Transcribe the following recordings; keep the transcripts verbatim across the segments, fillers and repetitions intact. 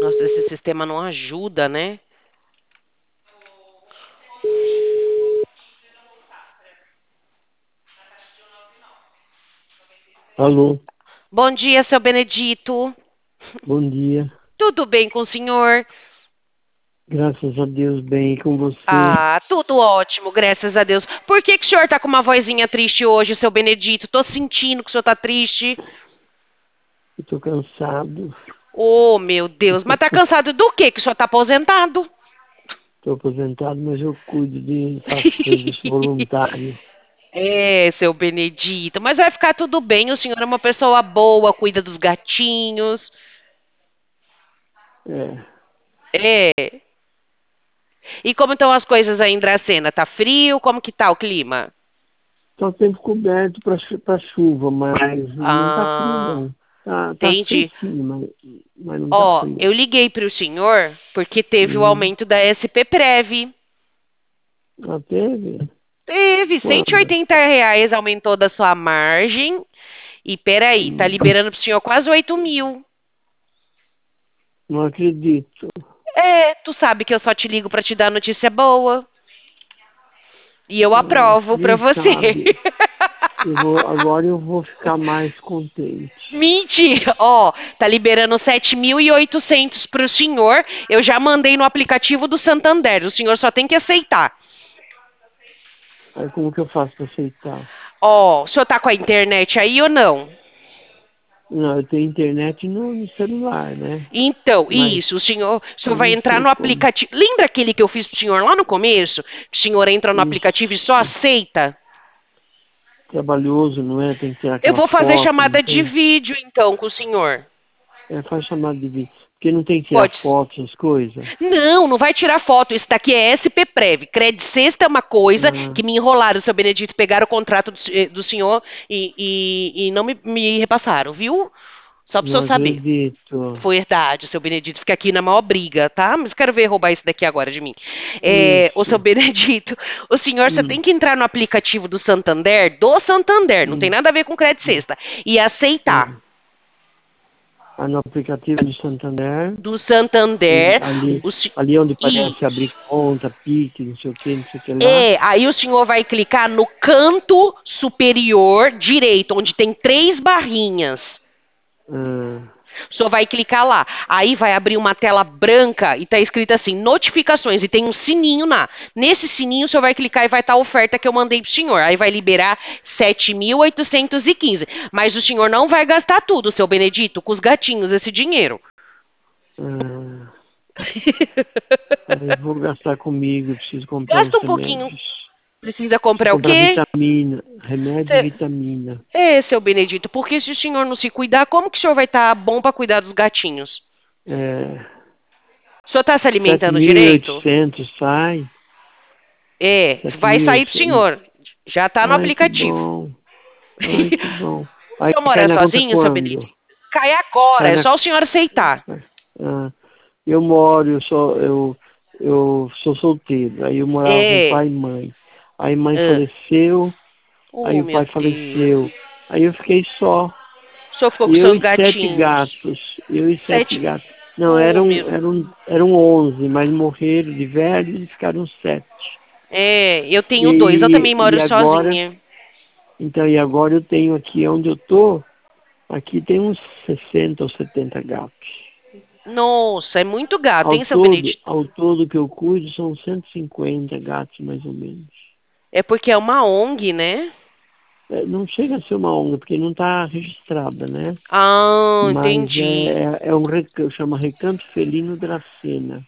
Nossa, esse sistema não ajuda, né? Alô, Bom dia, seu Benedito. bom dia. Tudo bem com o senhor? Graças a Deus, bem com você. Ah, tudo ótimo, graças a Deus. Por que que o senhor tá com uma vozinha triste hoje, seu Benedito? Tô sentindo que o senhor tá triste. Estou cansado. Oh, meu Deus. Mas tá cansado do quê? Que o senhor tá aposentado? Estou aposentado, mas eu cuido de, faço serviço voluntário. É, seu Benedito. Mas vai ficar tudo bem. O senhor é uma pessoa boa, cuida dos gatinhos. É, É. E como estão as coisas aí em Dracena? Tá frio? Como que tá o clima? está o tempo coberto para chuva, mas não está frio Ah, não. Tá, tá entendi. fresquinho, mas, mas não está Ó, frio. eu liguei para o senhor porque teve o Hum, aumento da S P Prev. ah, teve? Teve cento e Quando? oitenta reais, aumentou da sua margem. E peraí, tá Hum, liberando pro senhor quase oito mil. não acredito. É, tu sabe que eu só te ligo para te dar notícia boa. E eu Ah, aprovo para quem você. sabe? Eu vou, agora eu vou ficar mais contente. Mentira! Ó, tá liberando sete mil e oitocentos pro senhor. Eu já mandei no aplicativo do Santander. O senhor só tem que aceitar. Aí como que eu faço para aceitar? Ó, o senhor tá com a internet aí ou não? Não, eu tenho internet no, no celular, né? Então, Mas isso, o senhor, o senhor eu vai não entrar sei no como. aplicativo. Lembra aquele que eu fiz pro senhor lá no começo? Que o senhor entra no aplicativo e só Isso. aceita? Trabalhoso, não é? Tem que ter Eu aquela vou fazer foto, não chamada de tem? vídeo, então, com o senhor. É, faz chamada de vídeo. Porque não tem que tirar Pode. foto, essas coisas. Não, não vai tirar foto. Isso daqui é S P Prev. Cred Sexta é uma coisa Ah, que me enrolaram, seu Benedito. Pegaram o contrato do, eh, do senhor e, e- e não me, me repassaram, viu? Só para o não senhor saber. acredito. Foi verdade, seu Benedito fica aqui na maior briga, tá? Mas quero ver roubar isso daqui agora de mim. É, o seu Isso. Benedito, o senhor só Hum, tem que entrar no aplicativo do Santander, do Santander, não tem hum, nada a ver com crédito hum, sexta, e aceitar. hum. Ah, no aplicativo do Santander, Do e Santander, ali, o, se- ali onde parece isso. abrir conta, pique, não sei o que, não sei o que lá. É, aí o senhor vai clicar no canto superior direito, onde tem três barrinhas. Ah, O senhor vai clicar lá. Aí vai abrir uma tela branca e está escrito assim, notificações, e tem um sininho lá. Nesse sininho o senhor vai clicar e vai estar a oferta que eu mandei para o senhor. Aí vai liberar sete mil oitocentos e quinze. Mas o senhor não vai gastar tudo, seu Benedito, com os gatinhos, esse dinheiro. ah, aí eu vou gastar comigo, preciso comprar uns Gasta um pouquinho. remédios. Precisa Preciso comprar o comprar quê? vitamina, remédio e Cê- vitamina. É, seu Benedito, porque se o senhor não se cuidar, como que o senhor vai estar bom para cuidar dos gatinhos? É, O senhor está se sete alimentando mil e direito? oitocentos sai. É, sete vai mil e sair do oitocentos. senhor. Já está no Ai, que aplicativo. bom. Ai, que bom. O Aí senhor cai mora na conta sozinho, seu Benedito? quando? Cai Cai agora, é na. só o senhor aceitar. Ah, eu moro, eu sou, eu, eu sou solteiro. Aí eu morava com É. pai e mãe. Aí mãe Ah. faleceu, aí Oh, o meu pai Deus. faleceu. Aí eu fiquei só. O senhor ficou com Eu seus e sete gatinhos. gatos. Eu e sete Sete. gatos. Não, Oh, eram, meu. eram, eram onze, mas morreram de velhos e ficaram sete. É, eu tenho dois, eu também E, moro e agora, sozinha. então, e agora eu tenho aqui onde eu tô, aqui tem uns sessenta ou setenta gatos. Nossa, é muito gato, Ao hein, seu todo, Benedito? ao todo que eu cuido são cento e cinquenta gatos, mais ou menos. É porque é uma O N G, né? É, não chega a ser uma ONG, porque não está registrada, né? Ah, Mas entendi. é, é um recanto, chama Recanto Felino Dracena.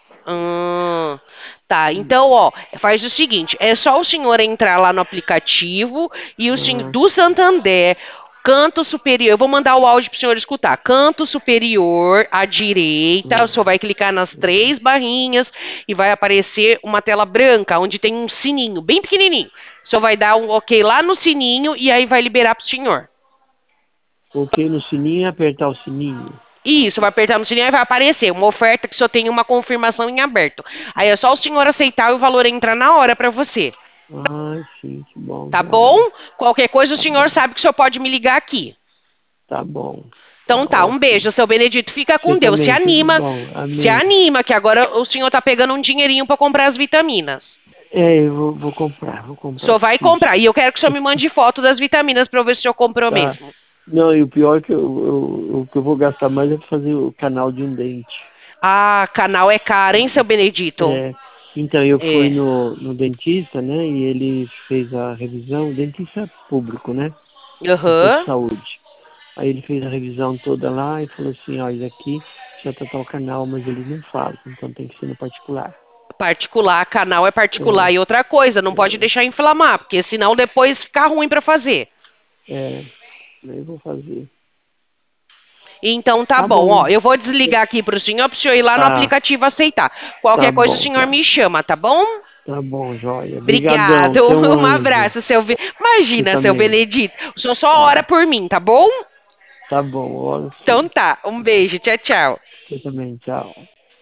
Ah, tá, então, ó, faz o seguinte, é só o senhor entrar lá no aplicativo e o senhor Ah, do Santander, canto superior, eu vou mandar o áudio para o senhor escutar. Canto superior à direita, o senhor vai clicar nas três barrinhas e vai aparecer uma tela branca onde tem um sininho bem pequenininho. O senhor vai dar um OK lá no sininho e aí vai liberar para o senhor. coloquei no sininho e apertar o sininho. Isso, vai apertar no sininho e vai aparecer uma oferta que só tem uma confirmação em aberto. Aí é só o senhor aceitar e o valor entrar na hora para você. Ai, sim, que bom, Tá bom? vai. Qualquer coisa o Tá senhor bom, sabe que o senhor pode me ligar aqui. tá bom. Então tá, um ótimo. beijo, seu Benedito. Fica com Você Deus. Se também, tudo anima, bom. se Amém. anima, que agora o senhor tá pegando um dinheirinho para comprar as vitaminas. É, eu vou, vou comprar, vou O comprar, senhor vai preciso. comprar. E eu quero que o senhor me mande foto das vitaminas para eu ver se o senhor comprou Tá. mesmo. Não, e o pior é que eu, eu- o que eu vou gastar mais é pra fazer o canal de um dente. Ah, canal é caro, hein, seu Benedito? É, então, eu fui É. no, no dentista, né, e ele fez a revisão, dentista público, né, no posto de Aham. saúde. Aí ele fez a revisão toda lá e falou assim, ó, isso aqui já tá tal canal, mas eles não fazem, então tem que ser no particular. Particular, canal é particular. É, E outra coisa, não pode é, deixar inflamar, porque senão depois fica ruim para fazer. é, eu vou fazer. Então tá Tá bom, bom, ó. Eu vou desligar aqui pro senhor, pro senhor ir lá no tá, aplicativo aceitar. tá Qualquer coisa o bom, senhor tá, me chama, tá bom? tá bom, joia. Obrigadão, Obrigado. você é um Um anjo, abraço, seu. Be- você Imagina, seu também. Benedito. O senhor só ora Tá, por mim, tá bom? tá bom, ora Então sim. tá. Um beijo. Tchau, tchau. Você também, tchau.